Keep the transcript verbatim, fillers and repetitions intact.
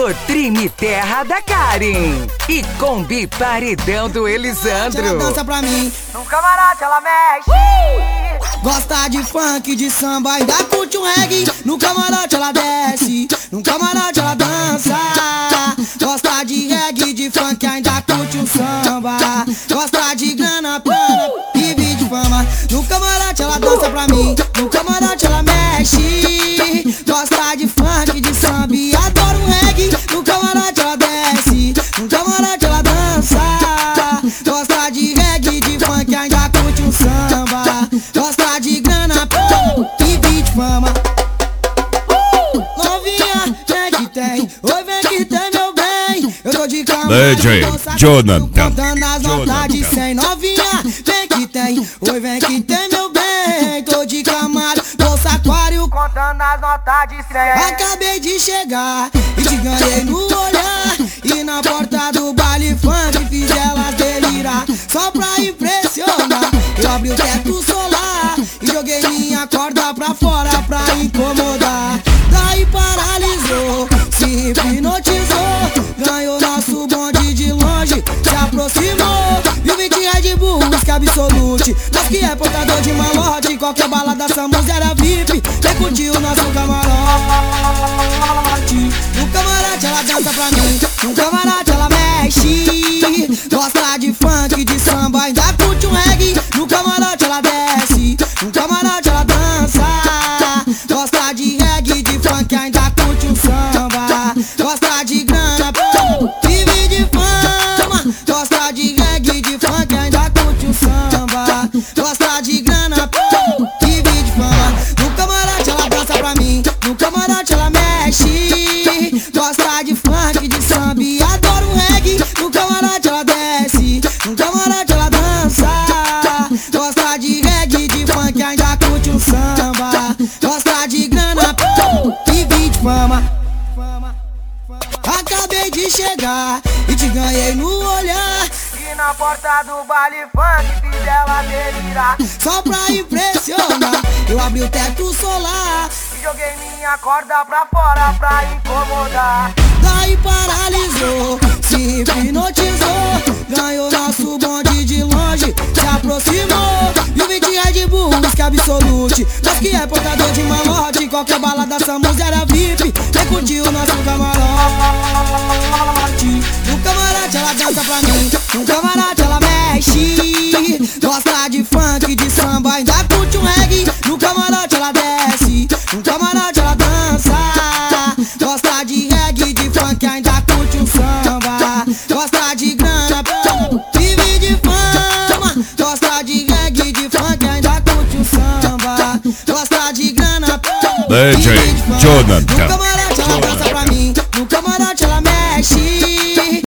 no Trime Terra da Karen e Combi Paredão do Elisandro. Ela dança pra mim, no camarote ela mexe. gosta de funk, de samba, ainda curte um reggae. No camarote ela desce, no camarote ela dança. Gosta de reggae, de funk, ainda curte um samba. Gosta de grana, plana e de fama. No camarote ela dança pra mim, no camarote ela mexe. Gosta de funk, de samba e adora um reggae. No camarote ela desce, no camarote ela dança. Gosta de reggae, de funk, ainda curte um samba. Gosta de grana, e beat fama. Novinha, vem que tem, oi vem que tem meu bem. Eu tô de cama, D J Jonathan, contando as notas de cem. Novinha, vem que tem, oi vem que tem meu bem. Tô de camaro, bolsa aquário, contando as notas de cem. acabei de chegar e te ganhei no olhar. E na porta do baile funk fiz elas delirar. Só pra impressionar, eu abri o teto solar e joguei minha corda pra fora pra incomodar. Daí paralisou, se hipnotizou, ganhou nosso bonde de longe, se aproximou. Viu vinte Red Bull, música absolute. Nós que é portador de malote, qualquer balada Samus era V I P. Quem curtiu nosso camarote? No camarote ela dança pra mim, no camarote ela mexe. Gosta de funk, de samba, ainda curte um reggae. No camarote ela desce, no camarote ela dança. Gosta de reggae, de funk, ainda curte um samba. Gosta de grana, vive de fama. Gosta de reggae, de funk, ainda curte um samba. Gosta de grana, vive de fama. No camarote ela dança pra mim, no camarote ela mexe. Gosta de funk, de samba e adora um reggae. No camarote ela desce, no camarote ela dança. Gosta de reggae, de funk, ainda curte um samba. Gosta de grana, vive de fama. Acabei de chegar e te ganhei no olhar. E na porta do baile funk fiz ela delirar. Só pra impressionar, eu abri o teto solar e joguei minha corda pra fora pra incomodar. Daí paralisou, se hipnotizou, ganhou nosso bonde de longe, se aproximou. Viu vinte Red Bull, música absolute. Nós que é portador de malote, qualquer balada Samus era V I P. Quem curtiu nosso camarote? No camarote ela dança pra mim, no camarote ela mexe. Gosta de funk, de samba, ainda curte um reggae. No camarote ela desce, no camarote ela dança. Gosta de reggae, de funk, ainda curte um samba. Gosta de grana, vive de fama. Gosta de reggae, de funk, ainda curte um samba. Gosta de grana, D J vive de fama. Jonathan. No camarote ela dança pra mim, no camarote ela mexe.